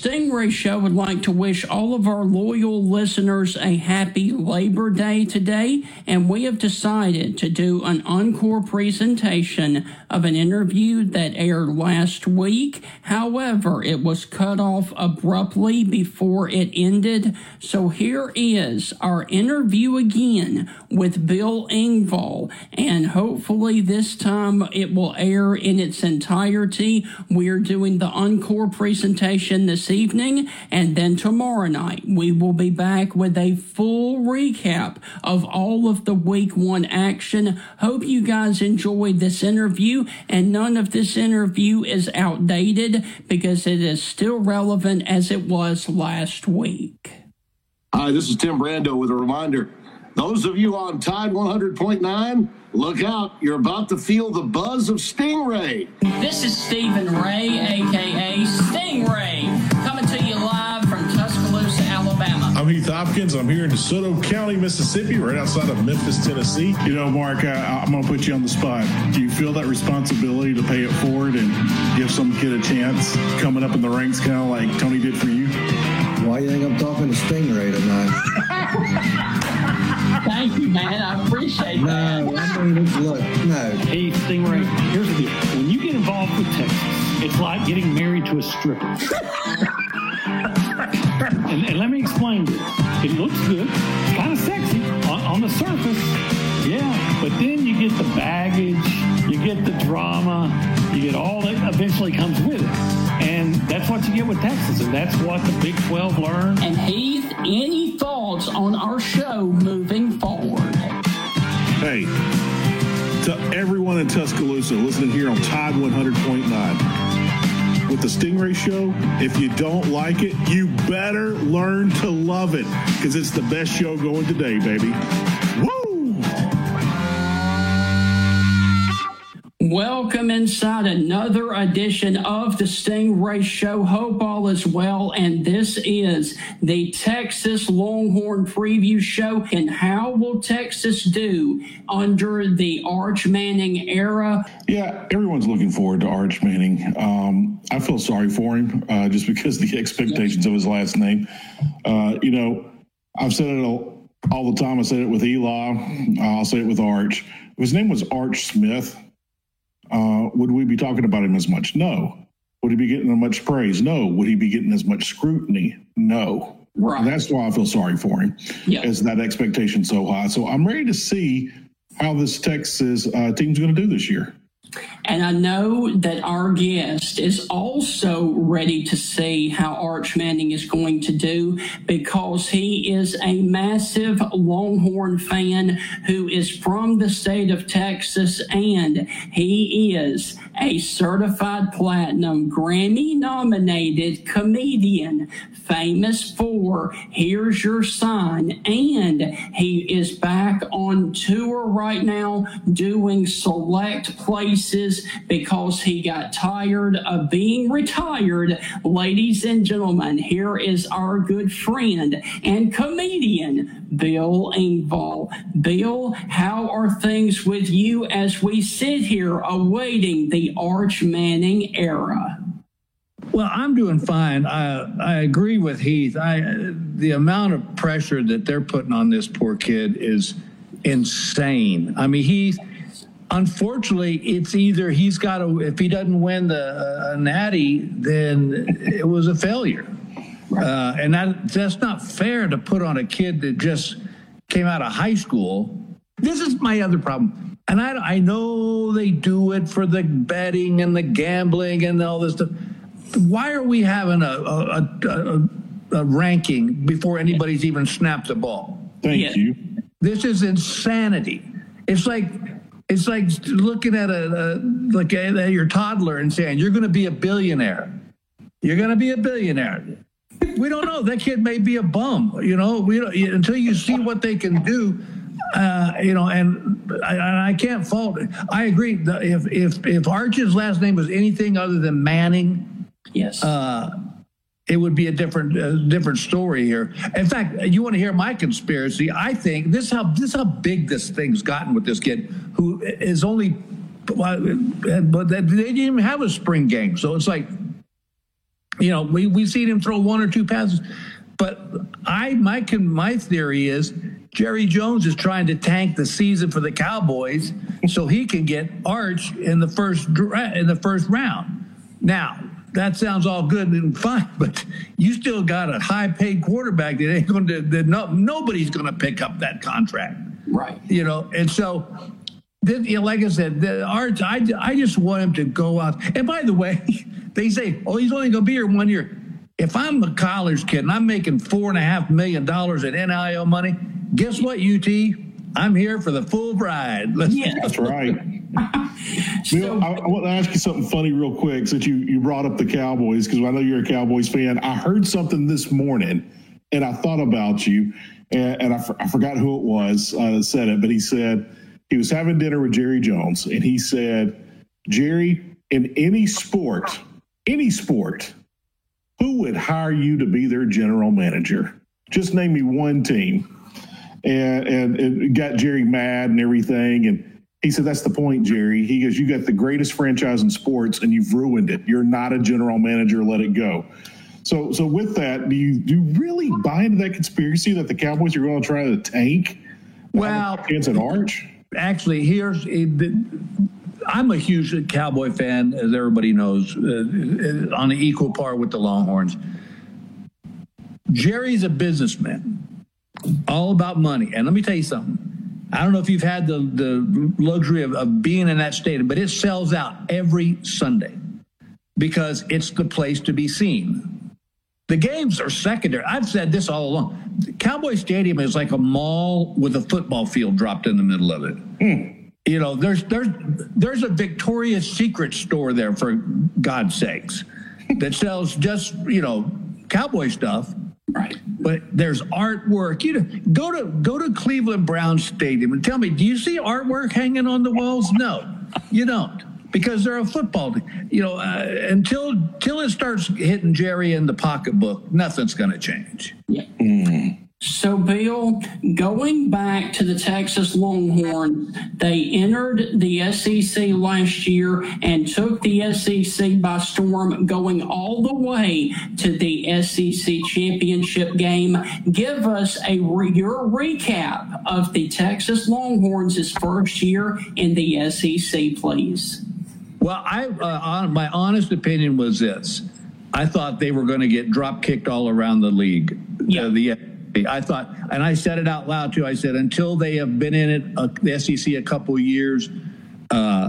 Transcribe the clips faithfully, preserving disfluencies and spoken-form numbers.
Stingray Show would like to wish all of our loyal listeners a happy Labor Day today, and we have decided to do an encore presentation of an interview that aired last week. However, it was cut off abruptly before it ended, so here is our interview again with Bill Engvall, and hopefully this time it will air in its entirety. We are doing the encore presentation this evening, and then tomorrow night we will be back with a full recap of all of the week one action. Hope you guys enjoyed this interview, and none of this interview is outdated because it is still relevant as it was last week. Hi, this is Tim Brando with a reminder. Those of you on Tide one hundred point nine, look out. You're about to feel the buzz of Stingray. This is Stephen Ray, a k a. Stingray, coming to you live from Tuscaloosa, Alabama. I'm Heath Hopkins. I'm here in DeSoto County, Mississippi, right outside of Memphis, Tennessee. You know, Mark, I, I'm going to put you on the spot. Do you feel that responsibility to pay it forward and give some kid a chance coming up in the ranks, kind of like Tony did for you? Why do you think I'm talking to Stingray tonight? Thank you, man. I appreciate no, that. No, I mean, look, no. Hey, Stingray, here's the deal. When you get involved with Texas, it's like getting married to a stripper. and, and let me explain this. It looks good. It's kind of sexy on, on the surface. Yeah, but then you get the baggage, you get the drama, you get all that eventually comes with it. And that's what you get with Texas, and that's what the Big twelve learned. And Heath, any thoughts on our show moving forward? Hey, to everyone in Tuscaloosa listening here on Tide one hundred point nine, with the Stingray Show, if you don't like it, you better learn to love it, because it's the best show going today, baby. Woo! Welcome inside another edition of the Stingray Show. Hope all is well, and this is the Texas Longhorn Preview Show. And how will Texas do under the Arch Manning era? Yeah, everyone's looking forward to Arch Manning. Um, I feel sorry for him uh, just because of the expectations of his last name. Uh, you know, I've said it all, all the time. I said it with Eli. I'll say it with Arch. If his name was Arch Smith, Uh, would we be talking about him as much? No. Would he be getting as much praise? No. Would he be getting as much scrutiny? No. Right. And that's why I feel sorry for him, yep. Is that expectation so high. So I'm ready to see how this Texas uh, team's going to do this year. And I know that our guest is also ready to see how Arch Manning is going to do, because he is a massive Longhorn fan who is from the state of Texas, and he is a certified platinum Grammy-nominated comedian famous for Here's Your Sign, and he is back on tour right now doing select places because he got tired of being retired. Ladies and gentlemen, here is our good friend and comedian, Bill Engvall. Bill, how are things with you as we sit here awaiting the Arch Manning era? Well, I'm doing fine. I I agree with Heath. I the amount of pressure that they're putting on this poor kid is insane. I mean, Heath, unfortunately, it's either he's got to, if he doesn't win the uh, Natty, then it was a failure. Uh, and that that's not fair to put on a kid that just came out of high school. This is my other problem. And I, I know they do it for the betting and the gambling and all this stuff. Why are we having a, a, a, a ranking before anybody's even snapped the ball? Thank yeah. you. This is insanity. It's like it's like looking at a, a like a, a, your toddler and saying you're going to be a billionaire. You're going to be a billionaire. We don't know. That kid may be a bum. You know, we don't, until you see what they can do. Uh, you know, and I, I can't fault it. I agree. If if if Arch's last name was anything other than Manning. Yes. Uh, it would be a different uh, different story here. In fact, you want to hear my conspiracy? I think this is how this is how big this thing's gotten with this kid, who is only, but they didn't even have a spring game. So it's like, You know, we we've seen him throw one or two passes, but I my my theory is Jerry Jones is trying to tank the season for the Cowboys so he can get Arch in the first in the first round. Now, that sounds all good and fine, but you still got a high-paid quarterback that ain't going to. That no, nobody's going to pick up that contract, right? You know, and so, then, you know, like I said, the Arch, I I just want him to go out. And by the way, they say, oh, he's only going to be here one year. If I'm a college kid and I'm making four and a half million dollars in N I L money, guess what, U T? I'm here for the full ride. Let's yeah. That's right. so, Bill, I, I want to ask you something funny real quick since you, you brought up the Cowboys, because I know you're a Cowboys fan. I heard something this morning, and I thought about you, and, and I, I forgot who it was uh, that said it, but he said he was having dinner with Jerry Jones, and he said, Jerry, in any sport, any sport, who would hire you to be their general manager? Just name me one team. And, and it got Jerry mad and everything. And he said, that's the point, Jerry. He goes, you got the greatest franchise in sports and you've ruined it. You're not a general manager. Let it go. So so with that, do you, do you really buy into that conspiracy that the Cowboys are going to try to tank? Well, against an Arch? Actually, here's I'm a huge Cowboy fan, as everybody knows, uh, on an equal par with the Longhorns. Jerry's a businessman. All about money. And let me tell you something. I don't know if you've had the, the luxury of, of being in that stadium, but it sells out every Sunday because it's the place to be seen. The games are secondary. I've said this all along. The Cowboy Stadium is like a mall with a football field dropped in the middle of it. Hmm. You know, there's there's there's a Victoria's Secret store there, for God's sakes, that sells just, you know, cowboy stuff. Right. But there's artwork. You know, go to go to Cleveland Browns Stadium and tell me, do you see artwork hanging on the walls? No, you don't, because they're a football team. You know, uh, until until it starts hitting Jerry in the pocketbook, nothing's going to change. Yeah. Mm. So, Bill, going back to the Texas Longhorns, they entered the S E C last year and took the S E C by storm, going all the way to the S E C championship game. Give us a your recap of the Texas Longhorns' first year in the S E C, please. Well, I uh, my honest opinion was this. I thought they were going to get drop kicked all around the league. Yeah. Uh, the I thought, and I said it out loud too. I said, until they have been in it, uh, the S E C, a couple of years, uh,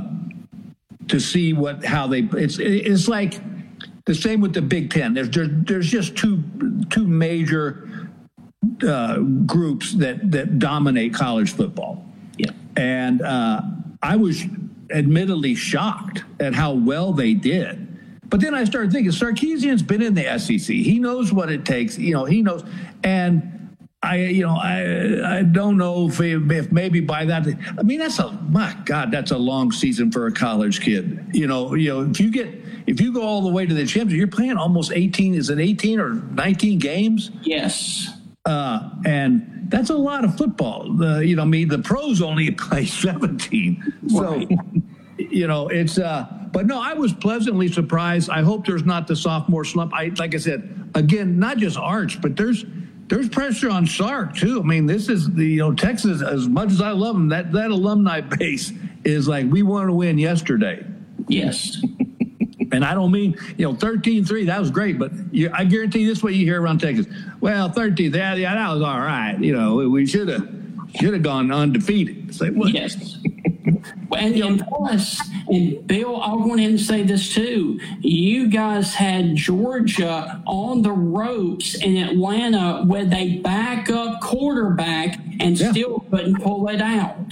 to see what how they. It's it's like the same with the Big Ten. There's there's, there's just two two major uh, groups that that dominate college football. Yeah, and uh, I was admittedly shocked at how well they did. But then I started thinking, Sarkisian's been in the S E C. He knows what it takes. You know, he knows. And I, you know, I I don't know if, if maybe by that, I mean, that's a, my God, that's a long season for a college kid. You know, you know, if you get, if you go all the way to the championship, you're playing almost eighteen, is it eighteen or nineteen games? Yes. Uh, and that's a lot of football. The, you know, I mean, the pros only play seventeen. So, right. You know, it's, uh, but no, I was pleasantly surprised. I hope there's not the sophomore slump. I, like I said, again, not just Arch, but there's, there's pressure on Sark too. I mean, this is the, you know, Texas, as much as I love them, that, that alumni base is like, we want to win yesterday. Yes. And I don't mean, you know, thirteen three, that was great, but you, I guarantee you this is what you hear around Texas. Well, thirteen, yeah, yeah, that was all right. You know, we should have, should have gone undefeated. It's like, what? Yes. And, and plus, and Bill, I'll go ahead and say this too. You guys had Georgia on the ropes in Atlanta with a backup quarterback and yeah. still couldn't pull it out.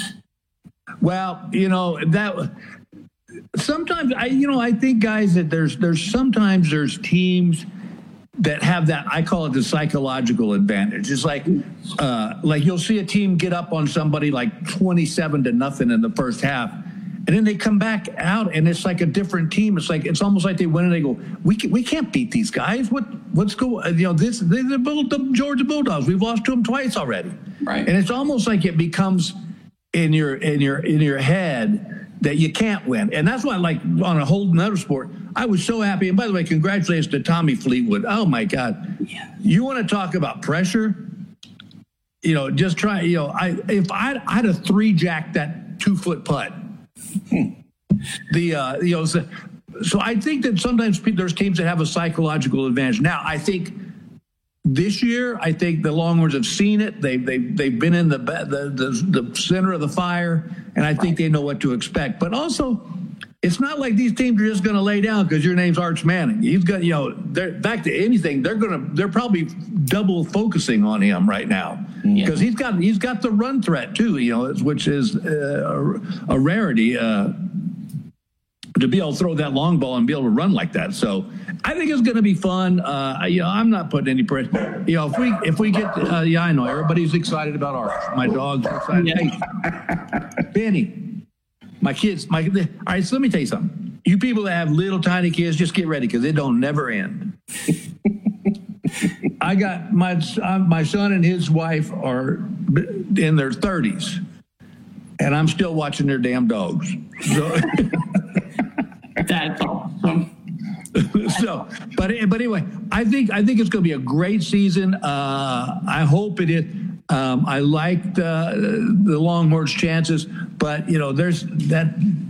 Well, you know, that sometimes I, you know, I think, guys, that there's there's sometimes there's teams that have that, I call it the psychological advantage. It's like, uh, like you'll see a team get up on somebody like twenty-seven to nothing in the first half, and then they come back out, and it's like a different team. It's like, it's almost like they win and they go, we can, we can't beat these guys. What what's going? You know, this they're the Georgia Bulldogs. We've lost to them twice already, right? And it's almost like it becomes in your in your in your head that you can't win. And that's why, like, on a whole nother sport, I was so happy. And by the way, congratulations to Tommy Fleetwood. Oh my God. Yeah. You want to talk about pressure? You know, just try, you know, I if I'd, I'd have three jacked that two foot putt. the, uh, you know, so, so I think that sometimes there's teams that have a psychological advantage. Now, I think this year, I think the Longhorns have seen it. They've, they've, they've been in the, the, the, the center of the fire, and I think they know what to expect. But also, it's not like these teams are just going to lay down because your name's Arch Manning. He's got, you know, back to anything. They're going to, they're probably double focusing on him right now because yeah. he's got, he's got the run threat too. You know, which is uh, a, a rarity uh, to be able to throw that long ball and be able to run like that. So I think it's going to be fun. Uh, you know, I'm not putting any pressure. You know, if we if we get, uh, yeah, I know everybody's excited about Arch. My dog's excited. Yeah. Hey, Benny. My kids, my all right. So let me tell you something. You people that have little tiny kids, just get ready because it don't never end. I got my uh, my son and his wife are in their thirties, and I'm still watching their damn dogs. So, that's awesome. So, but but anyway, I think I think it's going to be a great season. Uh, I hope it is. Um, I like the, the Longhorns' chances, but you know, there's that.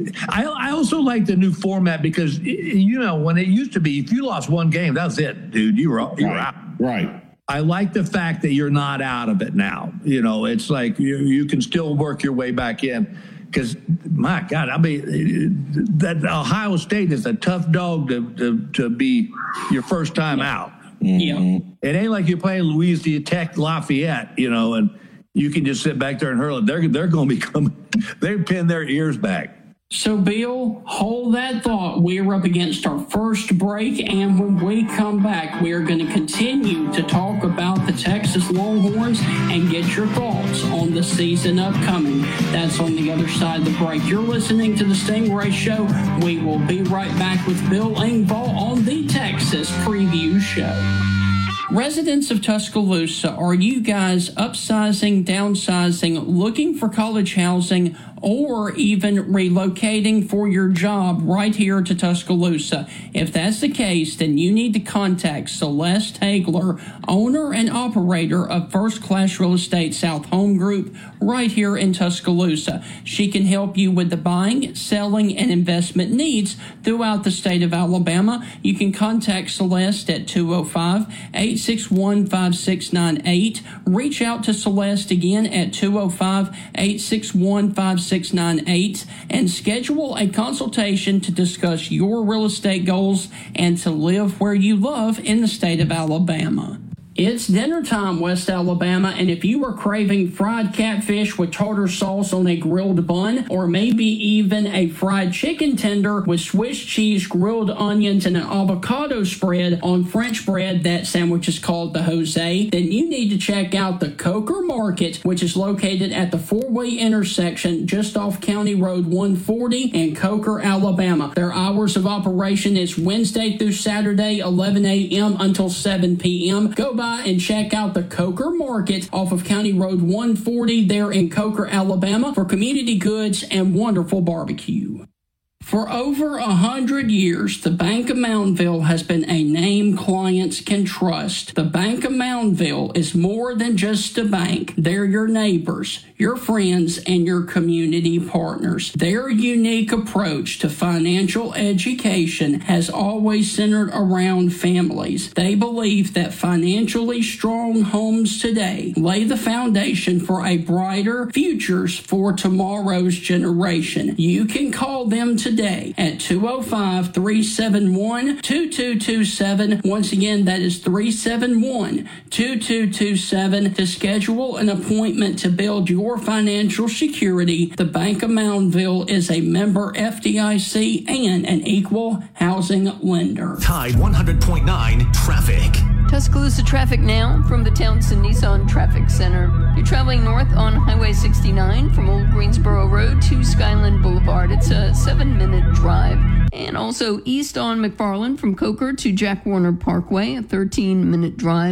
I I also like the new format because you know when it used to be, if you lost one game, that was it, dude. You were you were right. out. Right. I like the fact that you're not out of it now. You know, it's like you you can still work your way back in. Because my God, I mean, that Ohio State is a tough dog to to, to be your first time out. Yeah. It ain't like you're playing Louisiana Tech Lafayette, you know, and you can just sit back there and hurl it. They're they're going to be coming. They pin their ears back. So, Bill, hold that thought. We're up against our first break, and when we come back, we are going to continue to talk about the Texas Longhorns and get your thoughts on the season upcoming. That's on the other side of the break. You're listening to the Stingray Show. We will be right back with Bill Engvall on the Texas Preview Show. Residents of Tuscaloosa, are you guys upsizing, downsizing, looking for college housing, or even relocating for your job right here to Tuscaloosa? If that's the case, then you need to contact Celeste Hagler, owner and operator of First Class Real Estate South Home Group right here in Tuscaloosa. She can help you with the buying, selling, and investment needs throughout the state of Alabama. You can contact Celeste at two oh five, eight six one, five six nine eight. Reach out to Celeste again at two oh five, eight six one, five six nine eight and schedule a consultation to discuss your real estate goals and to live where you love in the state of Alabama. It's dinner time, West Alabama, and if you are craving fried catfish with tartar sauce on a grilled bun, or maybe even a fried chicken tender with Swiss cheese, grilled onions, and an avocado spread on French bread, that sandwich is called the Jose, then you need to check out the Coker Market, which is located at the four-way intersection just off County Road one forty in Coker, Alabama. Their hours of operation is Wednesday through Saturday, eleven a.m. until seven p.m. Go by and check out the Coker Market off of County Road one forty there in Coker, Alabama for community goods and wonderful barbecue. For over a hundred years, the Bank of Moundville has been a name clients can trust. The Bank of Moundville is more than just a bank. They're your neighbors, your friends, and your community partners. Their unique approach to financial education has always centered around families. They believe that financially strong homes today lay the foundation for a brighter futures for tomorrow's generation. You can call them today Today at two oh five, three seven one, two two two seven. Once again, that is three seven one, two two two seven to schedule an appointment to build your financial security. The Bank of Moundville is a member F D I C and an equal housing lender. Tide one hundred point nine traffic. Tuscaloosa traffic now from the Townsend Nissan Traffic Center. You're traveling north on Highway sixty-nine from Old Greensboro Road to Skyland Boulevard. It's a seven-minute drive. And also east on McFarland from Coker to Jack Warner Parkway, a thirteen-minute drive.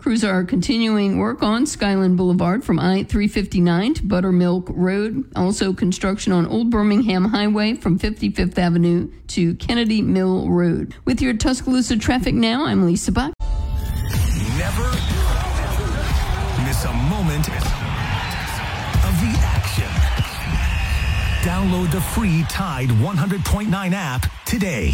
Crews are continuing work on Skyland Boulevard from I three fifty-nine to Buttermilk Road. Also construction on Old Birmingham Highway from fifty-fifth Avenue to Kennedy Mill Road. With your Tuscaloosa traffic now, I'm Lisa Buck. Never miss a moment of the action. Download the free Tide one hundred point nine app today.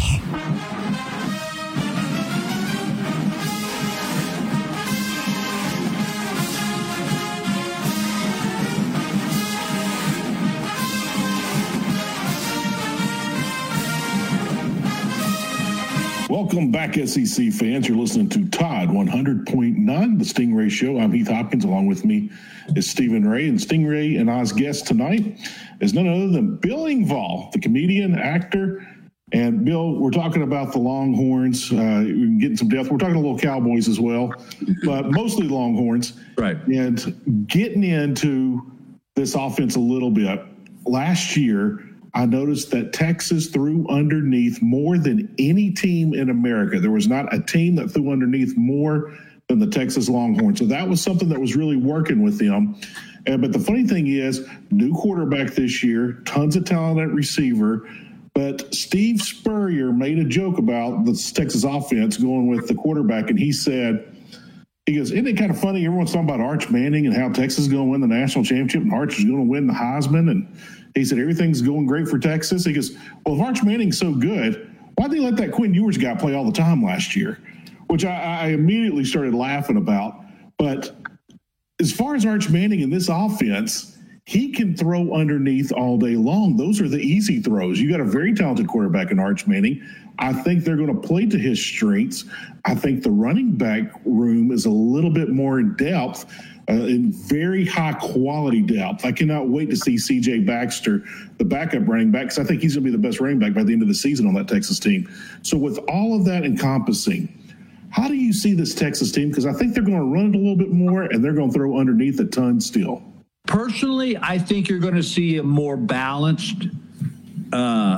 Welcome back, S E C fans. You're listening to Tide one hundred point nine, the Stingray Show. I'm Heath Hopkins. Along with me is Stephen Ray. And Stingray and I's guest tonight is none other than Bill Engvall, the comedian, actor. And, Bill, we're talking about the Longhorns. Uh, we're getting some depth. We're talking a little Cowboys as well, but mostly Longhorns. Right. And getting into this offense a little bit. Last year, I noticed that Texas threw underneath more than any team in America. There was not a team that threw underneath more than the Texas Longhorns. So that was something that was really working with them. Uh, but the funny thing is, new quarterback this year, tons of talent at receiver. But Steve Spurrier made a joke about the Texas offense going with the quarterback, and he said, he goes, isn't it kind of funny? Everyone's talking about Arch Manning and how Texas is going to win the national championship and Arch is going to win the Heisman. And he said, everything's going great for Texas. He goes, well, if Arch Manning's so good, why did they let that Quinn Ewers guy play all the time last year? Which I, I immediately started laughing about. But as far as Arch Manning in this offense, he can throw underneath all day long. Those are the easy throws. You got a very talented quarterback in Arch Manning. I think they're going to play to his strengths. I think the running back room is a little bit more in depth, uh, in very high quality depth. I cannot wait to see C J Baxter, the backup running back, because I think he's going to be the best running back by the end of the season on that Texas team. So with all of that encompassing, how do you see this Texas team? Because I think they're going to run it a little bit more, and they're going to throw underneath a ton still. Personally, I think you're going to see a more balanced uh,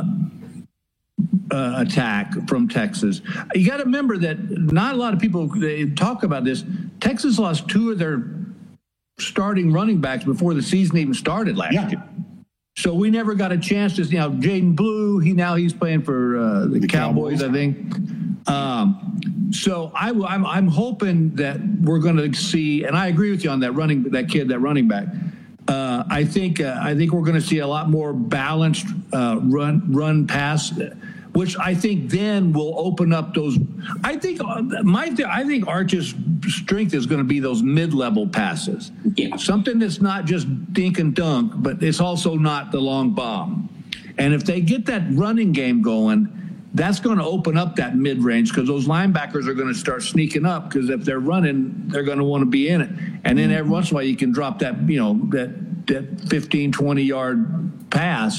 uh, attack from Texas. You got to remember that not a lot of people they talk about this. Texas lost two of their starting running backs before the season even started last yeah. year. So we never got a chance to, you know, Jaden Blue, he now he's playing for uh, the, the Cowboys, Cowboys, I think. Um, so I, I'm, I'm hoping that we're going to see, and I agree with you on that running, that kid, that running back. Uh, I think uh, I think we're going to see a lot more balanced uh, run run pass, which I think then will open up those. I think my I think Arch's strength is going to be those mid-level passes, yeah. Something that's not just dink and dunk, but it's also not the long bomb. And if they get that running game going, that's going to open up that mid-range because those linebackers are going to start sneaking up because if they're running, they're going to want to be in it. And then every once in a while you can drop that, you know, that, that fifteen, twenty-yard pass,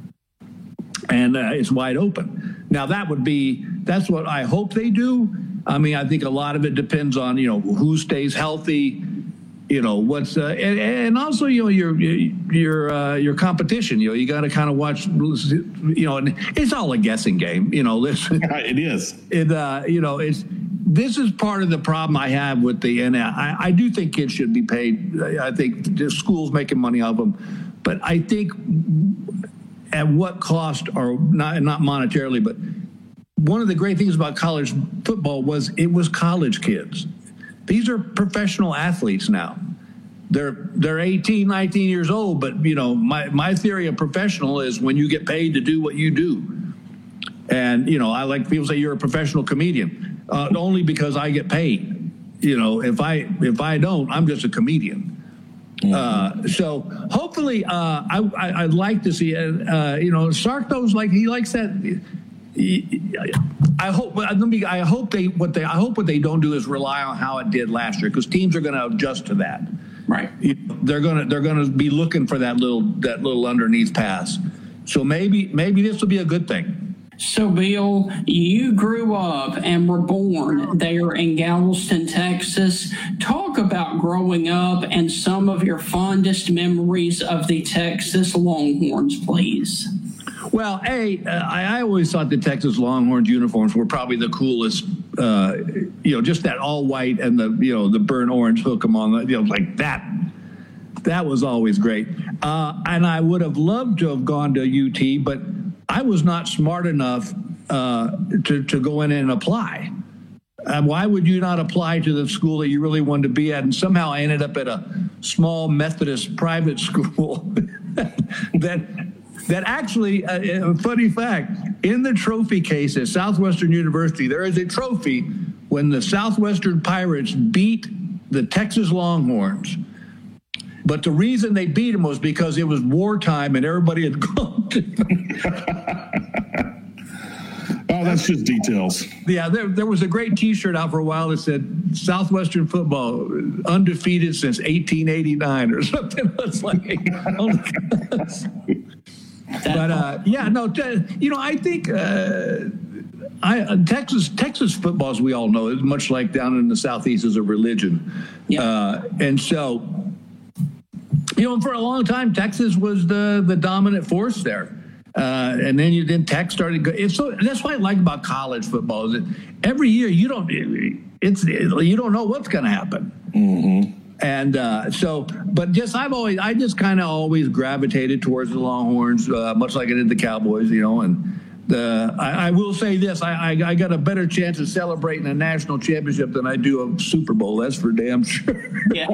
and uh, it's wide open. Now, that would be – that's what I hope they do. I mean, I think a lot of it depends on, you know, who stays healthy, you know, what's uh, – and, and also, you know, your your uh, your competition. You know, you got to kind of watch, you know, and it's all a guessing game, you know. Listen, it is. It, uh, you know, it's – this is part of the problem I have with the – and I, I do think kids should be paid. I think the schools making money off them. But I think at what cost, or not, not monetarily, but one of the great things about college football was it was college kids. These are professional athletes now. They're they're eighteen, nineteen years old, but, you know, my, my theory of professional is when you get paid to do what you do. And, you know, I like people say you're a professional comedian, uh, only because I get paid. You know, if I if I don't, I'm just a comedian. Mm-hmm. Uh, so hopefully, uh, I, I I'd like to see, uh, you know, Sarko's like he likes that. I hope. Let me. I hope they. What they. I hope what they don't do is rely on how it did last year, because teams are going to adjust to that. Right. They're going to. They're going to be looking for that little. That little underneath pass. So maybe. Maybe this will be a good thing. So, Bill, you grew up and were born there in Galveston, Texas. Talk about growing up and some of your fondest memories of the Texas Longhorns, please. Well, A, uh, I, I always thought the Texas Longhorns uniforms were probably the coolest Uh, you know, just that all white and the, you know, the burnt orange hook 'em on the, you know, like that. That was always great. Uh, and I would have loved to have gone to U T, but I was not smart enough uh, to, to go in and apply. Uh, why would you not apply to the school that you really wanted to be at? And somehow I ended up at a small Methodist private school that that actually, uh, a funny fact, in the trophy case at Southwestern University, there is a trophy when the Southwestern Pirates beat the Texas Longhorns. But the reason they beat them was because it was wartime and everybody had gone to. Oh, that's just details. Yeah, there, there was a great T-shirt out for a while that said Southwestern football undefeated since eighteen eighty-nine or something. It's like, oh my gosh. But uh, yeah, no, t- you know, I think uh, I uh, Texas Texas football, as we all know, is much like down in the Southeast, is a religion, yeah. uh, and so you know, for a long time, Texas was the the dominant force there. Uh, and then you then Tech started. Go, it's so that's what I like about college football is that every year you don't it's you don't know what's going to happen. Mm-hmm. And uh, so, but just I've always I just kind of always gravitated towards the Longhorns, uh, much like I did the Cowboys, you know. And the I, I will say this: I, I I got a better chance of celebrating a national championship than I do a Super Bowl. That's for damn sure. Yeah.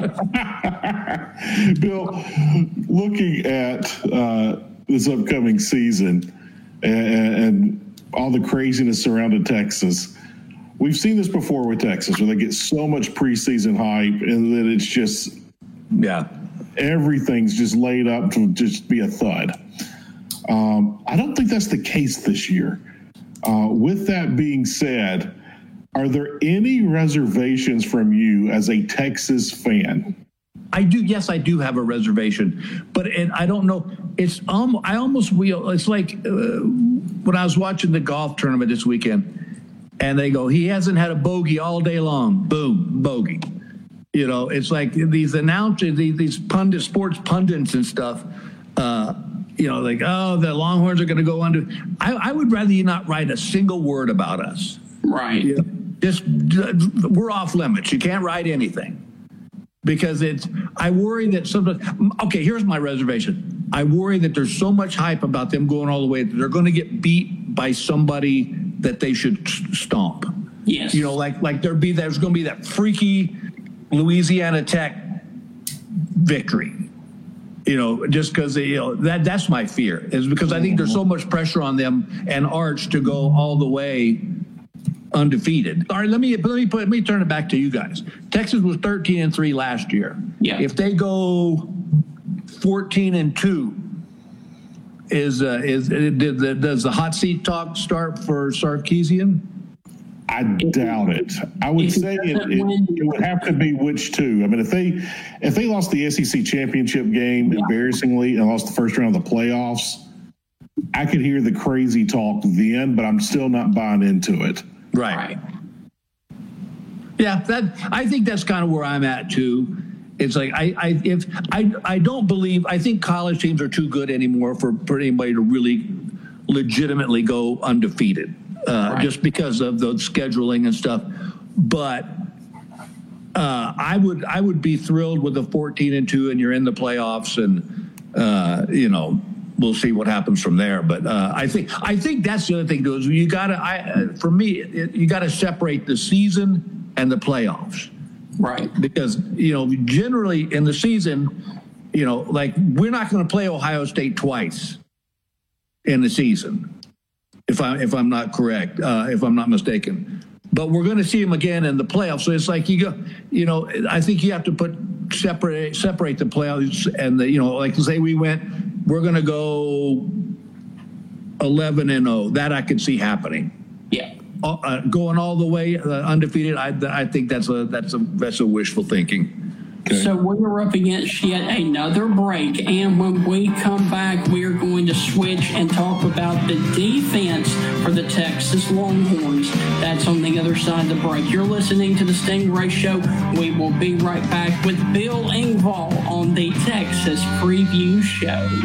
Bill, looking at uh, this upcoming season and, and all the craziness surrounding Texas, we've seen this before with Texas, where they get so much preseason hype and then it's just, yeah, everything's just laid up to just be a thud. Um, I don't think that's the case this year. Uh, with that being said, are there any reservations from you as a Texas fan? I do. Yes, I do have a reservation, but and I don't know. It's um, I almost will. It's like uh, when I was watching the golf tournament this weekend, and they go, he hasn't had a bogey all day long. Boom, bogey. You know, it's like these announcers, these, these pundit, sports pundits and stuff. Uh, you know, like, oh, the Longhorns are going to go under. I, I would rather you not write a single word about us. Right. You know, just we're off limits. You can't write anything. Because it's, I worry that sometimes, okay, here's my reservation. I worry that there's so much hype about them going all the way that they're going to get beat by somebody that they should stomp. Yes. You know, like like there be there's going to be that freaky Louisiana Tech victory. You know, just because you know that that's my fear is because I think there's so much pressure on them and Arch to go all the way undefeated. All right, let me let me put let me turn it back to you guys. Texas was thirteen and three last year. Yeah. If they go fourteen and two, is uh, is did the, does the hot seat talk start for Sarkisian? I doubt it. I would say it, it, it would have to be which two. I mean, if they if they lost the S E C championship game embarrassingly and lost the first round of the playoffs, I could hear the crazy talk then, but I'm still not buying into it. Right. right. Yeah, that I think that's kind of where I'm at too. It's like I, I if I I don't believe I think college teams are too good anymore for, for anybody to really legitimately go undefeated, uh, right. just because of the scheduling and stuff. But uh, I would I would be thrilled with a fourteen and two and you're in the playoffs and uh, you know. We'll see what happens from there, but uh, I think I think that's the other thing too. Is you got to, I for me, it, you got to separate the season and the playoffs, right? Because you know, generally in the season, you know, like we're not going to play Ohio State twice in the season, if I if I'm not correct, uh, if I'm not mistaken. But we're going to see them again in the playoffs. So it's like you go, you know, I think you have to put separate separate the playoffs and the, you know, like say we went. We're going to go eleven and oh. That I could see happening. Yeah, uh, going all the way uh, undefeated. I, I think that's a that's a that's a wishful thinking. Okay. So we're up against yet another break, and when we come back, we are going to switch and talk about the defense for the Texas Longhorns. That's on the other side of the break. You're listening to the Stingray Show. We will be right back with Bill Engvall on the Texas Preview Show.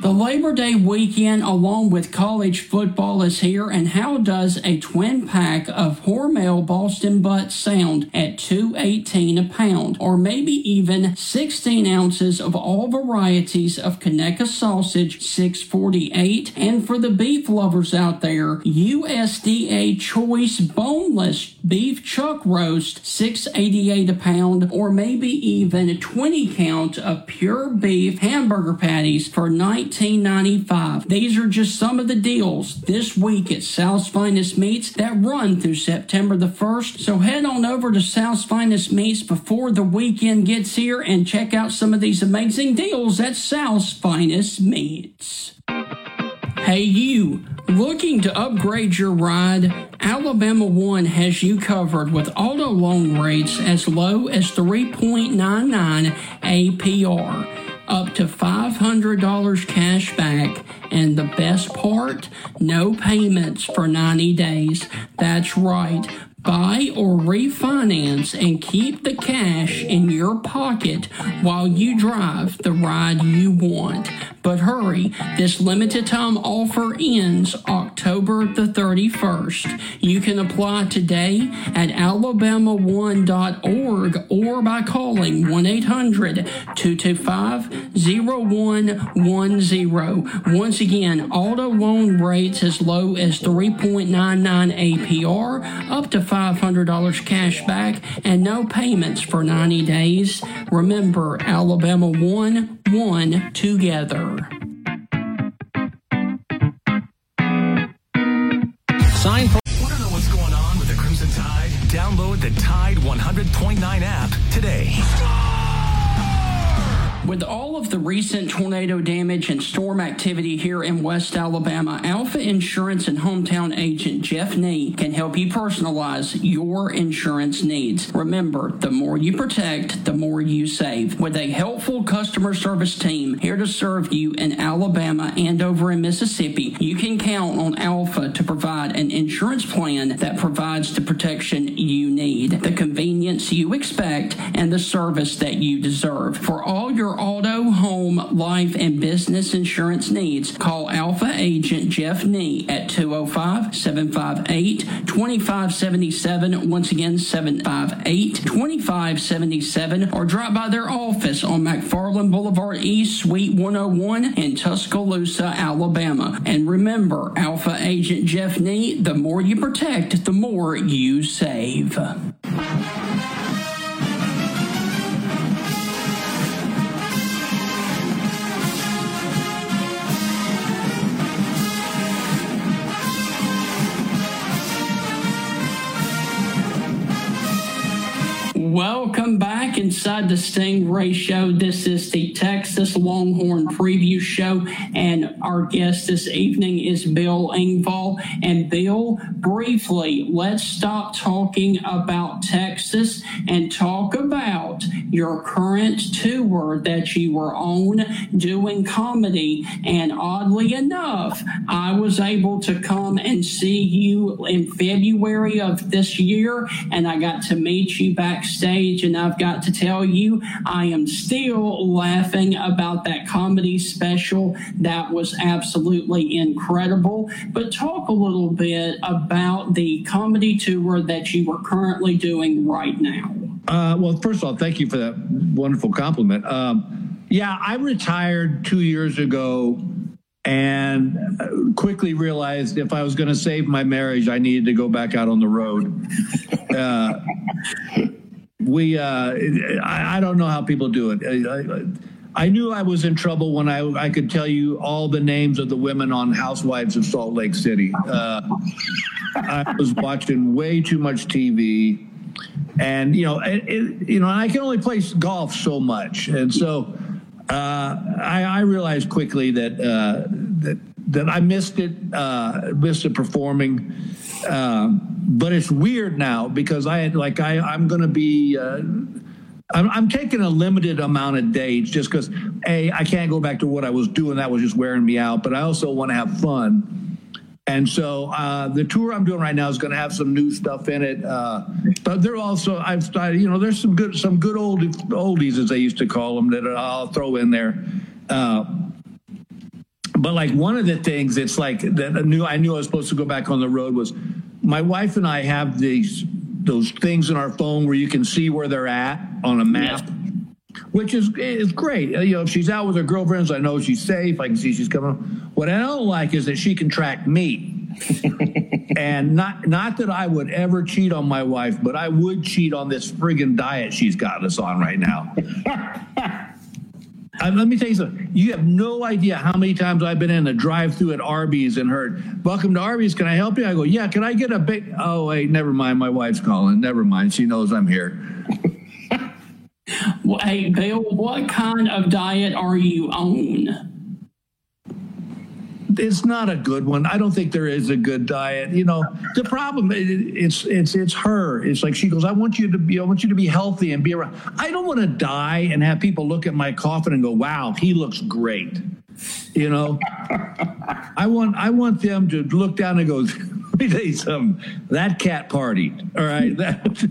The Labor Day weekend, along with college football, is here, and how does a twin pack of Hormel Boston Butt sound at two eighteen a pound, or maybe even sixteen ounces of all varieties of Conecuh sausage, six forty-eight, and for the beef lovers out there, U S D A choice boneless beef chuck roast, six eighty-eight a pound, or maybe even a twenty count of pure beef hamburger patties for nineteen ninety-five. These are just some of the deals this week at South's Finest Meats that run through September the first. So head on over to South's Finest Meats before the weekend gets here and check out some of these amazing deals at South's Finest Meats. Hey you, looking to upgrade your ride? Alabama One has you covered with auto loan rates as low as three point nine nine A P R, up to five hundred dollars cash back, and the best part, no payments for ninety days. That's right. Buy or refinance and keep the cash in your pocket while you drive the ride you want. But hurry, this limited time offer ends October the thirty-first. You can apply today at alabama one dot org or by calling one eight hundred two two five zero one one zero. Once again, auto loan rates as low as three point nine nine A P R, up to five hundred dollars cash back, and no payments for ninety days. Remember, Alabama One, one together. Sign for- Want to know what's going on with the Crimson Tide? Download the Tide one hundred point nine app today. With all of the recent tornado damage and storm activity here in West Alabama, Alpha Insurance and hometown agent Jeff Nee can help you personalize your insurance needs. Remember, the more you protect, the more you save. With a helpful customer service team here to serve you in Alabama and over in Mississippi, you can count on Alpha to provide an insurance plan that provides the protection you need, the convenience you expect, and the service that you deserve. For all your auto, home, life, and business insurance needs, call Alpha Agent Jeff Nee at two oh five, seven five eight, two five seven seven. Once again, seven five eight, two five seven seven, or drop by their office on McFarland Boulevard East, Suite one oh one in Tuscaloosa, Alabama. And remember, Alpha Agent Jeff Nee, the more you protect, the more you save. Welcome back inside the Stingray Show. This is the Texas Longhorn Preview Show, and our guest this evening is Bill Engvall. And Bill, briefly, let's stop talking about Texas and talk about your current tour that you were on doing comedy. And oddly enough, I was able to come and see you in February of this year, and I got to meet you backstage. And I've got to tell you, I am still laughing about that comedy special. That was absolutely incredible. But talk a little bit about the comedy tour that you are currently doing right now. Uh, well, first of all, thank you for that wonderful compliment. Um, yeah, I retired two years ago and quickly realized if I was going to save my marriage, I needed to go back out on the road. Uh, We, uh, I, I don't know how people do it. I, I, I knew I was in trouble when I, I could tell you all the names of the women on Housewives of Salt Lake City. Uh, I was watching way too much T V, and you know, it, it, you know, I can only play golf so much, and so uh, I, I realized quickly that uh, that that I missed it, uh, missed it performing. Um, but it's weird now because I had like I I'm going to be uh, I'm, I'm taking a limited amount of dates just because a I can't go back to what I was doing, that was just wearing me out, but I also want to have fun. And so uh, the tour I'm doing right now is going to have some new stuff in it, uh, but there also I've started, you know, there's some good some good old oldies as they used to call them that I'll throw in there. Uh, but like one of the things it's like that I knew I knew I was supposed to go back on the road was my wife and I have these those things in our phone where you can see where they're at on a map, yes. which is is great. You know, if she's out with her girlfriends, I know she's safe. I can see she's coming. What I don't like is that she can track me. And not not that I would ever cheat on my wife, but I would cheat on this friggin' diet she's got us on right now. Uh, let me tell you something. You have no idea how many times I've been in a drive-through at Arby's and heard, "Welcome to Arby's. Can I help you?" I go, "Yeah." "Can I get a big?" "Oh, wait, never mind. My wife's calling. Never mind. She knows I'm here." Well, hey, Bill, what kind of diet are you on? It's not a good one. I don't think there is a good diet. You know, the problem it, it's it's it's her. It's like she goes, "I want you to be I want you to be healthy and be around." I don't want to die and have people look at my coffin and go, "Wow, he looks great." You know, I want I want them to look down and go, "Let me tell you something. That cat partied." All right. That,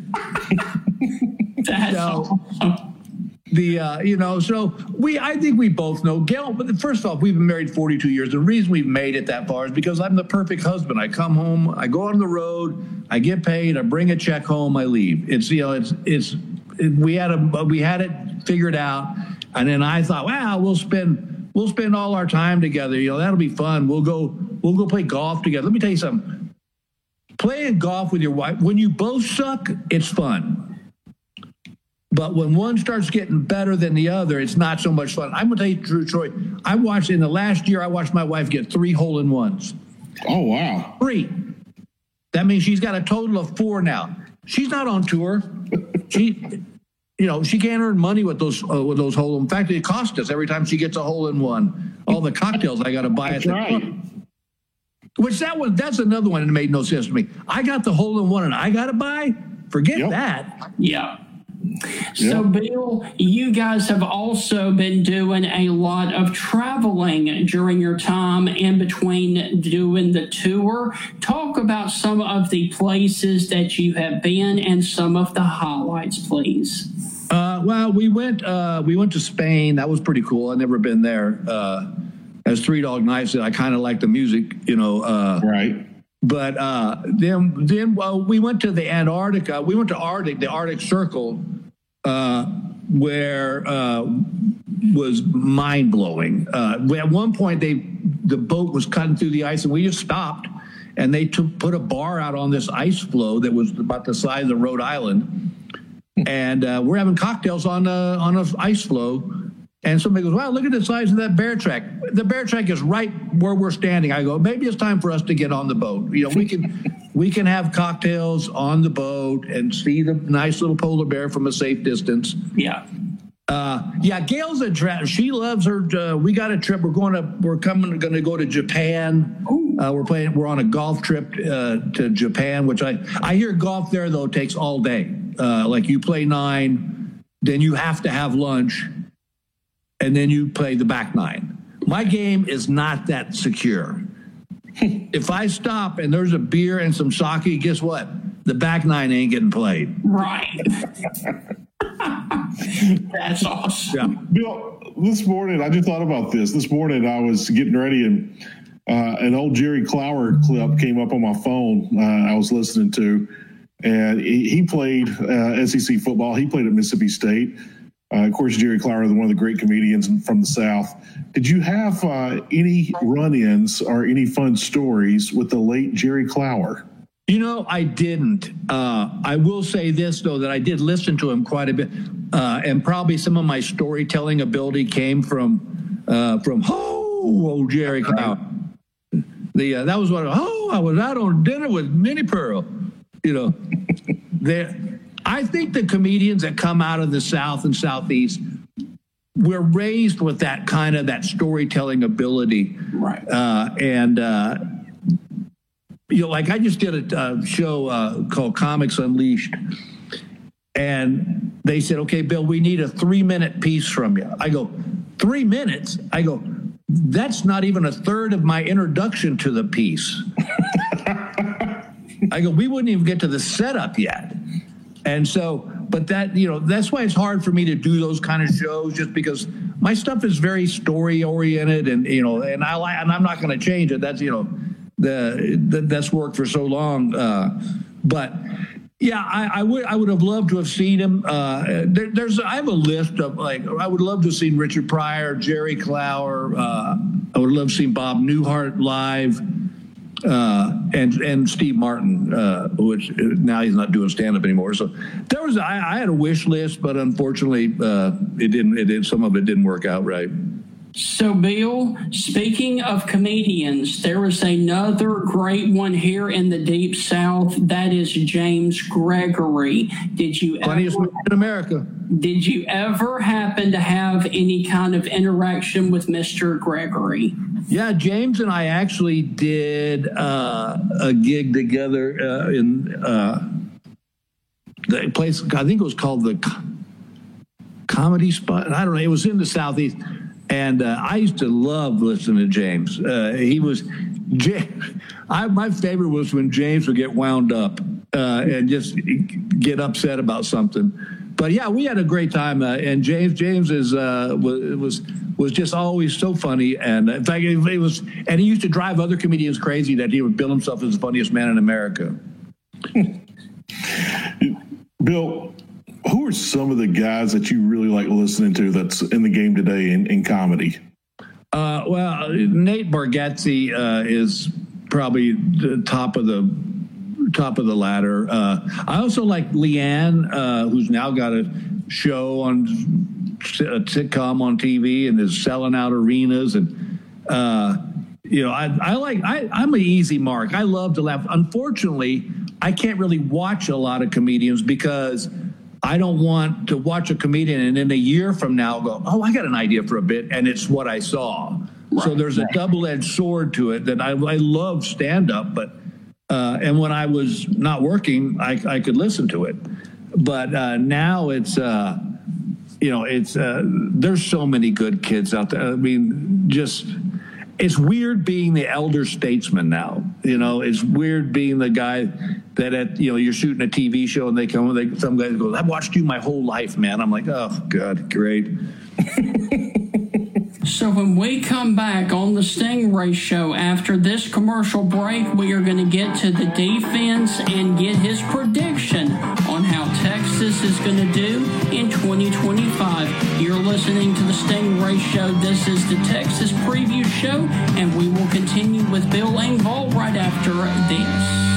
That's so, awesome. The uh, you know, so we I think we both know Gail. But first off, we've been married forty-two years. The reason we've made it that far is because I'm the perfect husband. I come home, I go on the road, I get paid, I bring a check home, I leave. It's you know, it's it's it, we had a we had it figured out, and then I thought, wow, we'll spend we'll spend all our time together. You know, that'll be fun. We'll go we'll go play golf together. Let me tell you something. Playing golf with your wife when you both suck, it's fun. But when one starts getting better than the other, it's not so much fun. I'm going to tell you the truth, Troy. I watched, in the last year, I watched my wife get three hole-in-ones. Oh, wow. Three. That means she's got a total of four now. She's not on tour. She, you know, she can't earn money with those uh, with those hole. In fact, it costs us every time she gets a hole-in-one. All the cocktails I got to buy at the right. club. Which that one, that's another one that made no sense to me. I got the hole-in-one and I got to buy? Forget yep. that. Yeah. So, Bill, you guys have also been doing a lot of traveling during your time in between doing the tour. Talk about some of the places that you have been and some of the highlights, please. Uh, well, we went uh, we went to Spain. That was pretty cool. I've never been there. Uh, as Three Dog Night said, I kind of like the music, you know. Uh, right. But uh, then, then well, we went to the Antarctica. We went to Arctic, the Arctic Circle, uh, where uh, was mind blowing. Uh, at one point, they the boat was cutting through the ice, and we just stopped, and they took, put a bar out on this ice floe that was about the size of Rhode Island, and uh, we're having cocktails on a, on an ice floe. And somebody goes, "Wow, look at the size of that bear track." The bear track is right where we're standing. I go, maybe it's time for us to get on the boat. You know, we can we can have cocktails on the boat and see the nice little polar bear from a safe distance. Yeah. Uh, yeah, Gail's a tra- she loves her. Uh, we got a trip. We're going to. We're coming. Going to go to Japan. Uh, we're playing. We're on a golf trip uh, to Japan, which I I hear golf there though takes all day. Uh, like you play nine, then you have to have lunch, and then you play the back nine. My game is not that secure. If I stop and there's a beer and some sake, guess what? The back nine ain't getting played. Right. That's awesome. Yeah. Bill, this morning, I just thought about this. This morning, I was getting ready, and uh, an old Jerry Clower clip came up on my phone uh, I was listening to, and he, he played uh, S E C football. He played at Mississippi State. Uh, of course, Jerry Clower, one of the great comedians from the South. Did you have uh, any run-ins or any fun stories with the late Jerry Clower? You know, I didn't. Uh, I will say this, though, that I did listen to him quite a bit. Uh, and probably some of my storytelling ability came from, uh, from oh, old Jerry Clower. The, uh, that was what, oh, I was out on dinner with Minnie Pearl. You know, there. I think the comedians that come out of the South and Southeast were raised with that kind of that storytelling ability. Right. Uh, and, uh, you know, like I just did a uh, show uh, called Comics Unleashed. And they said, "Okay, Bill, we need a three minute piece from you." I go, three minutes? I go, that's not even a third of my introduction to the piece. I go, we wouldn't even get to the setup yet. And so, but that, you know, that's why it's hard for me to do those kind of shows, just because my stuff is very story oriented, and you know, and I like, and I'm not going to change it. That's you know, the, the that's worked for so long. Uh, but yeah, I, I would I would have loved to have seen him. Uh, there, there's I have a list of like I would love to have seen Richard Pryor, Jerry Clower. Uh, I would love to see Bob Newhart live. Uh, and and Steve Martin, uh, which now he's not doing stand up anymore. So there was I, I had a wish list, but unfortunately, uh, it didn't. It did, some of it didn't work out right. So, Bill, speaking of comedians, there is another great one here in the Deep South. That is James Gregory. Did you funniest man in America? Did you ever happen to have any kind of interaction with Mister Gregory? Yeah, James and I actually did uh, a gig together uh, in uh, the place. I think it was called the Comedy Spot. I don't know. It was in the Southeast. And uh, I used to love listening to James. Uh, he was, James, I, my favorite was when James would get wound up uh, and just get upset about something. But yeah, we had a great time. Uh, and James, James is uh, was was was just always so funny. And in fact, it, it was, and he used to drive other comedians crazy that he would bill himself as the funniest man in America. Bill, who are some of the guys that you really like listening to that's in the game today in, in comedy? Uh, well, Nate Bargatze uh, is probably the top of the top of the ladder. Uh, I also like Leanne, uh, who's now got a show on a sitcom on T V and is selling out arenas. And uh, you know, I, I like I, I'm an easy mark. I love to laugh. Unfortunately, I can't really watch a lot of comedians because I don't want to watch a comedian and in a year from now go, oh, I got an idea for a bit, and it's what I saw. Right. So there's a double-edged sword to it that I, I love stand-up, but uh, and when I was not working, I, I could listen to it. But uh, now it's, uh, you know, it's uh, there's so many good kids out there. I mean, just it's weird being the elder statesman now. You know, it's weird being the guy that at you know you're shooting a T V show and they come they some guy goes, I've watched you my whole life, man. I'm like, oh God, great. So when we come back on the Stingray Show after this commercial break, we are going to get to the defense and get his prediction on how Texas is going to do in twenty twenty-five. You're listening to the Stingray Show. This is the Texas Preview Show, and we will continue with Bill Engvall right after this.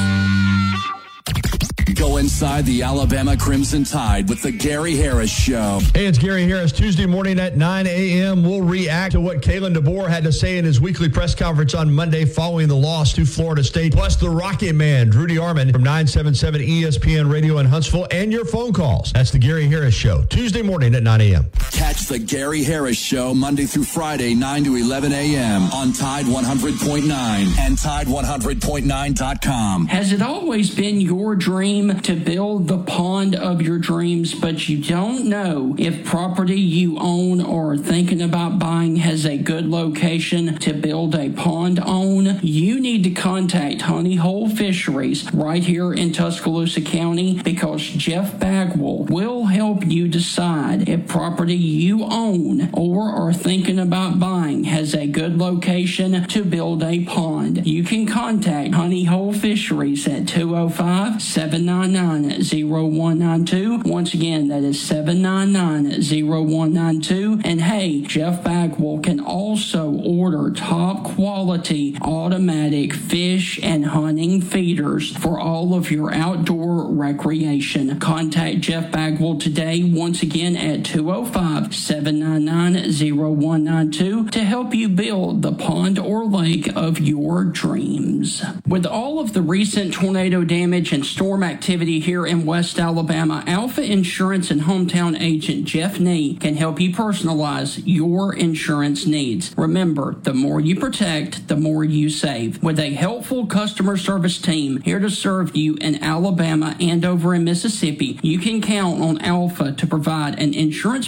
Go inside the Alabama Crimson Tide with the Gary Harris Show. Hey, it's Gary Harris. Tuesday morning at nine a.m., we'll react to what Kalen DeBoer had to say in his weekly press conference on Monday following the loss to Florida State. Plus, the Rocket Man, Rudy Arman from nine seventy-seven E S P N Radio in Huntsville, and your phone calls. That's the Gary Harris Show, Tuesday morning at nine a.m. Catch the Gary Harris Show Monday through Friday, nine to eleven a.m. on Tide one hundred point nine and Tide one hundred point nine dot com. Has it always been your dream to build the pond of your dreams, but you don't know if property you own or are thinking about buying has a good location to build a pond on? You need to contact Honey Hole Fisheries right here in Tuscaloosa County, because Jeff Bagwell will help you decide if property you own or are thinking about buying has a good location to build a pond. You can contact Honey Hole Fisheries at two oh five, seven nine nine, oh one nine two. Once again, that is seven nine nine, oh one nine two. And hey, Jeff Bagwell can also order top quality automatic fish and hunting feeders for all of your outdoor recreation. Contact Jeff Bagwell today, once again at two oh five, seven nine nine, oh one nine two, to help you build the pond or lake of your dreams. With all of the recent tornado damage and storm activity here in West Alabama, Alpha Insurance and hometown agent Jeff Nee can help you personalize your insurance needs. Remember, the more you protect, the more you save. With a helpful customer service team here to serve you in Alabama and over in Mississippi, you can count on Alpha to provide an insurance plan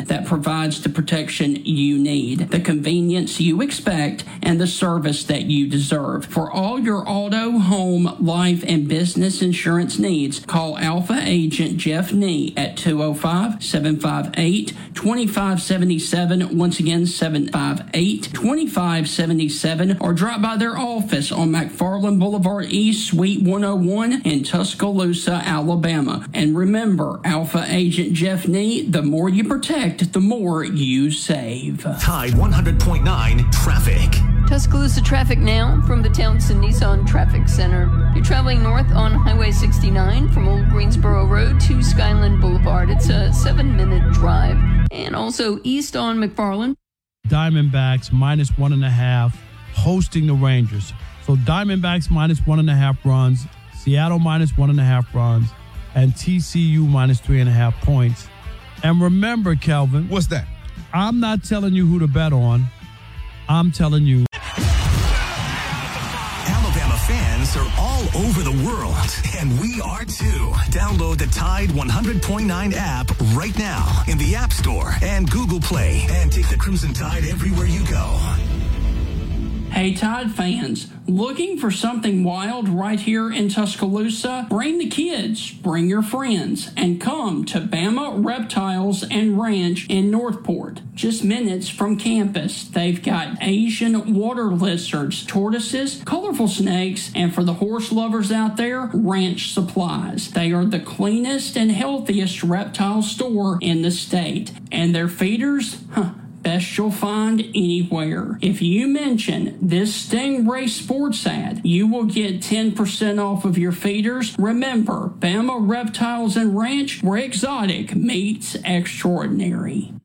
brand that provides the protection you need, the convenience you expect, and the service that you deserve. For all your auto, home, life, and business insurance needs, call Alpha Agent Jeff Nee at two oh five, seven five eight, two five seven seven. Once again, seven five eight, two five seven seven, or drop by their office on McFarland Boulevard East, Suite one oh one in Tuscaloosa, Alabama. And remember, Alpha Agent Jeff Nee, the more you protect, the more you save. Tide one hundred point nine traffic. Tuscaloosa traffic now from the Townsend Nissan Traffic Center. You're traveling north on Highway sixty-nine from Old Greensboro Road to Skyland Boulevard. It's a seven-minute drive. And also east on McFarland. Diamondbacks minus one and a half hosting the Rangers. So Diamondbacks minus one and a half runs, Seattle minus one and a half runs, and T C U minus three and a half points. And remember, Kelvin. What's that? I'm not telling you who to bet on. I'm telling you. Alabama fans are all over the world, and we are too. Download the Tide one hundred point nine app right now in the App Store and Google Play, and take the Crimson Tide everywhere you go. Hey Tide fans, looking for something wild right here in Tuscaloosa? Bring the kids, bring your friends, and come to Bama Reptiles and Ranch in Northport, just minutes from campus. They've got Asian water lizards, tortoises, colorful snakes, and for the horse lovers out there, ranch supplies. They are the cleanest and healthiest reptile store in the state. And their feeders? Huh. Best you'll find anywhere. If you mention this Stingray Sports ad, you will get ten percent off of your feeders. Remember, Bama Reptiles and Ranch, where exotic meets extraordinary.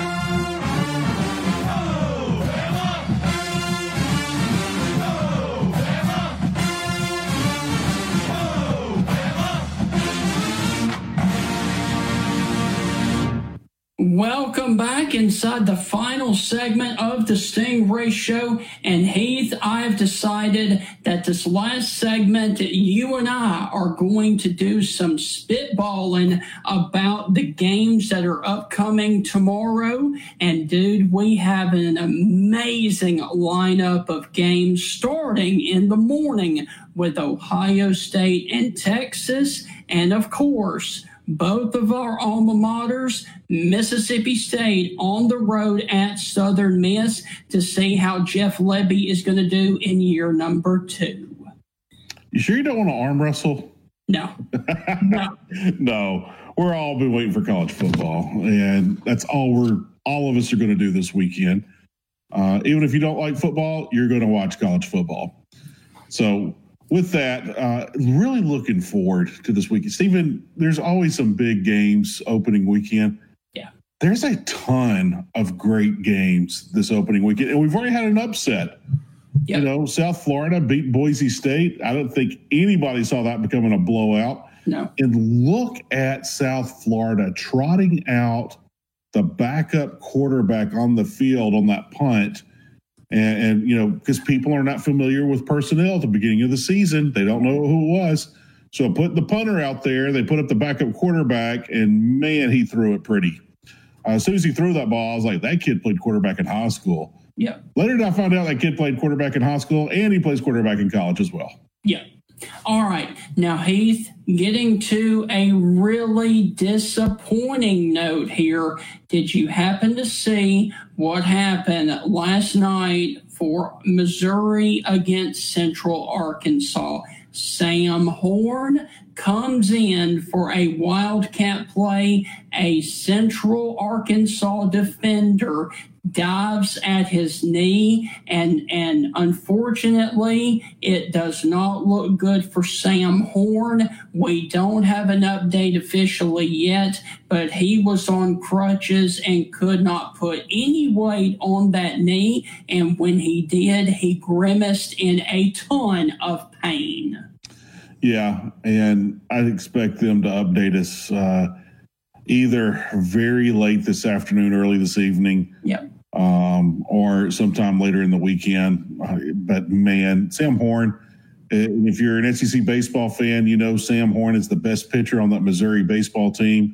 Welcome back inside the final segment of the Stingray Show. And Heath, I've decided that this last segment, you and I are going to do some spitballing about the games that are upcoming tomorrow. And dude, we have an amazing lineup of games starting in the morning with Ohio State and Texas. And of course, both of our alma maters, Mississippi State on the road at Southern Miss, to see how Jeff Lebby is going to do in year number two. You sure you don't want to arm wrestle? No. No. No. We're all been waiting for college football, and that's all we're all of us are going to do this weekend. Uh, even if you don't like football, you're going to watch college football. So with that, uh, really looking forward to this weekend. Stephen, there's always some big games opening weekend. Yeah. There's a ton of great games this opening weekend, and we've already had an upset. Yep. You know, South Florida beat Boise State. I don't think anybody saw that becoming a blowout. No. And look at South Florida trotting out the backup quarterback on the field on that punt. And, and, you know, because people are not familiar with personnel at the beginning of the season. They don't know who it was. So put the punter out there. They put up the backup quarterback, and, man, he threw it pretty. Uh, as soon as he threw that ball, I was like, that kid played quarterback in high school. Yeah. Later I found out that kid played quarterback in high school, and he plays quarterback in college as well. Yeah. All right. Now, Heath, getting to a really disappointing note here. Did you happen to see what happened last night for Missouri against Central Arkansas? Sam Horn comes in for a Wildcat play. A Central Arkansas defender dives at his knee, and and unfortunately, it does not look good for Sam Horn. We don't have an update officially yet, but he was on crutches and could not put any weight on that knee, and when he did, he grimaced in a ton of pain. Yeah, and I'd expect them to update us uh, either very late this afternoon, early this evening. Yep. Um, or sometime later in the weekend. But, man, Sam Horn, if you're an S E C baseball fan, you know Sam Horn is the best pitcher on that Missouri baseball team.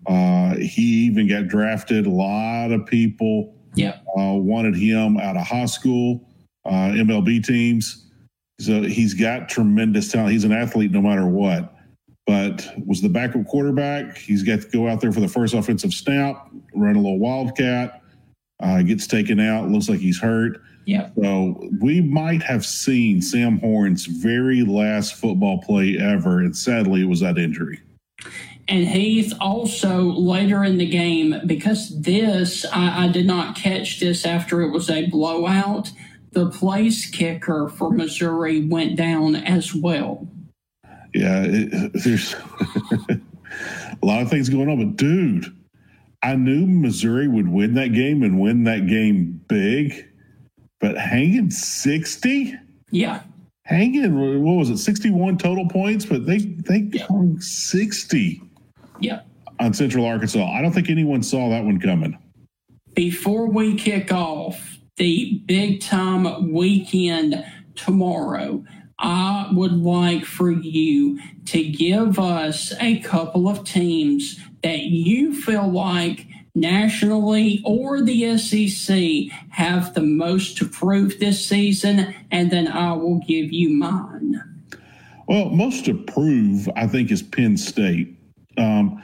Uh, he even got drafted. A lot of people yeah. uh, wanted him out of high school, uh, M L B teams. So he's got tremendous talent. He's an athlete no matter what. But was the backup quarterback. He's got to go out there for the first offensive snap, run a little wildcat, uh, gets taken out. Looks like he's hurt. Yeah. So we might have seen Sam Horn's very last football play ever, and sadly, it was that injury. And Heath, also later in the game, because this, I, I did not catch this after it was a blowout, the place kicker for Missouri went down as well. Yeah, it, there's a lot of things going on, but dude, I knew Missouri would win that game and win that game big, but hanging sixty? Yeah. Hanging, what was it, sixty-one total points, but they, they yeah. hung sixty. Yeah. On Central Arkansas. I don't think anyone saw that one coming. Before we kick off the big time weekend tomorrow, I would like for you to give us a couple of teams that you feel like nationally or the S E C have the most to prove this season, and then I will give you mine. Well, most to prove, I think, is Penn State. Um,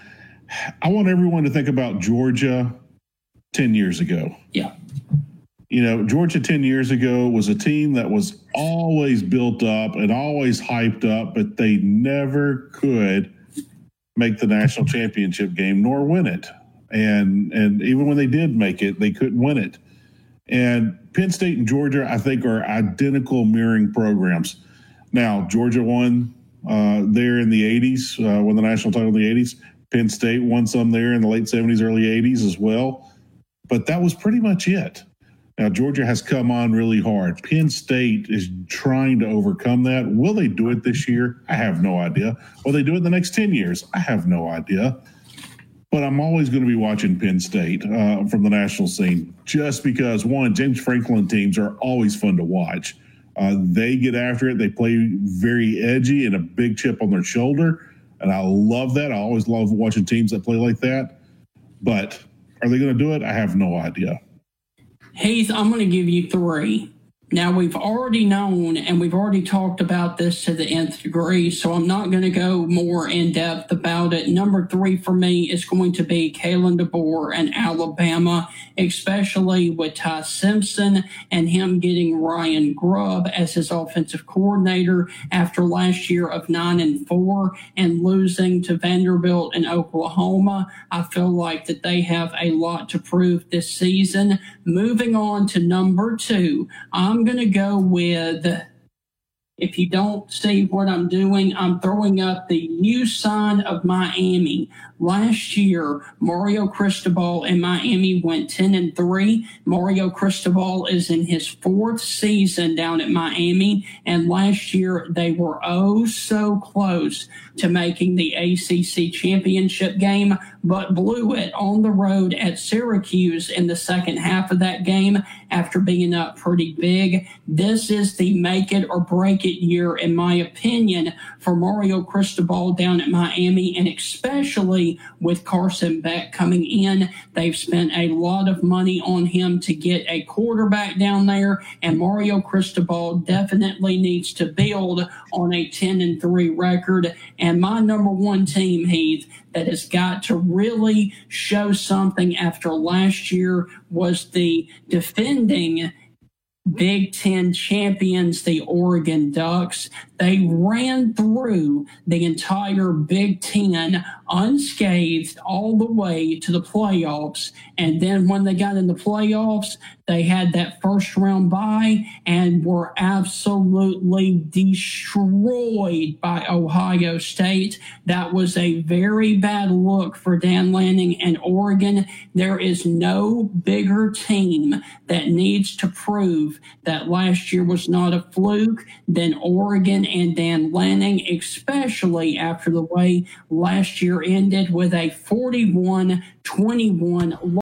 I want everyone to think about Georgia ten years ago. Yeah. You know, Georgia ten years ago was a team that was always built up and always hyped up, but they never could make the national championship game nor win it. And and even when they did make it, they couldn't win it. And Penn State and Georgia, I think, are identical mirroring programs. Now, Georgia won uh, there in the eighties, uh, won the national title in the eighties. Penn State won some there in the late seventies, early eighties as well. But that was pretty much it. Now, Georgia has come on really hard. Penn State is trying to overcome that. Will they do it this year? I have no idea. Will they do it in the next ten years? I have no idea. But I'm always going to be watching Penn State uh, from the national scene just because, one, James Franklin teams are always fun to watch. Uh, they get after it. They play very edgy and a big chip on their shoulder. And I love that. I always love watching teams that play like that. But are they going to do it? I have no idea. Heath, I'm going to give you three. Now, we've already known and we've already talked about this to the nth degree, so I'm not going to go more in depth about it. Number three for me is going to be Kalen DeBoer and Alabama, especially with Ty Simpson and him getting Ryan Grubb as his offensive coordinator after last year of nine and four and losing to Vanderbilt and Oklahoma. I feel like that they have a lot to prove this season. Moving on to number two, I'm going to go with, if you don't see what I'm doing, I'm throwing up the U sign of Miami. Last year, Mario Cristobal and Miami went ten and three. Mario Cristobal is in his fourth season down at Miami, and last year they were oh so close to making the A C C championship game, but blew it on the road at Syracuse in the second half of that game after being up pretty big. This is the make it or break it year, in my opinion, for Mario Cristobal down at Miami, and especially with Carson Beck coming in. They've spent a lot of money on him to get a quarterback down there, and Mario Cristobal definitely needs to build on a ten and three record. And my number one team, Heath, that has got to really show something after last year was the defending Big Ten champions, the Oregon Ducks. They ran through the entire Big Ten unscathed all the way to the playoffs. And then when they got in the playoffs, they had that first round bye and were absolutely destroyed by Ohio State. That was a very bad look for Dan Lanning and Oregon. There is no bigger team that needs to prove that last year was not a fluke than Oregon and Dan Lanning, especially after the way last year ended with a forty-one twenty-one